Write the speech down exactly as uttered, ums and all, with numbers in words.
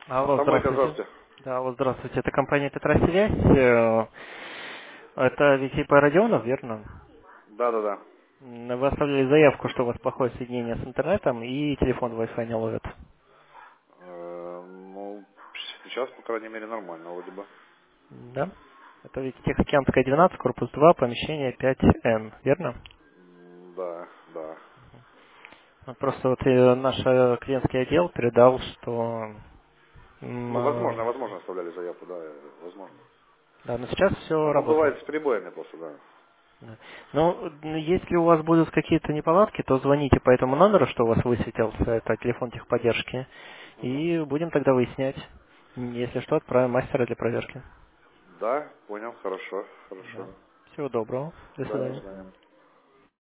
Алло, Самойка, здравствуйте. здравствуйте. Да, алло, здравствуйте. Это компания Тетрасвязь. Э, Это Витипа Родионов, верно? Да, да, да. М, Вы оставили заявку, что у вас плохое соединение с интернетом и телефон Wi-Fi не ловит. Э, ну, сейчас, по крайней мере, нормально вроде бы. Да? Это ведь Тихоокеанская двенадцать, корпус два, помещение пять эн, верно? М, Да, да. Вот просто вот э, наш э, клиентский отдел передал, что м, Ну, возможно, э, возможно, оставляли заявку, да, э, возможно. да, но сейчас все Оно работает. бывает с перебоями просто, да. Да. Ну, н- если у вас будут какие-то неполадки, то звоните по этому номеру, что у вас высветился, это телефон техподдержки, Мгм. и будем тогда выяснять. М, Если что, отправим мастера для проверки. Да, понял, хорошо, Да. хорошо. Всего доброго. До Да, до свидания. свидания.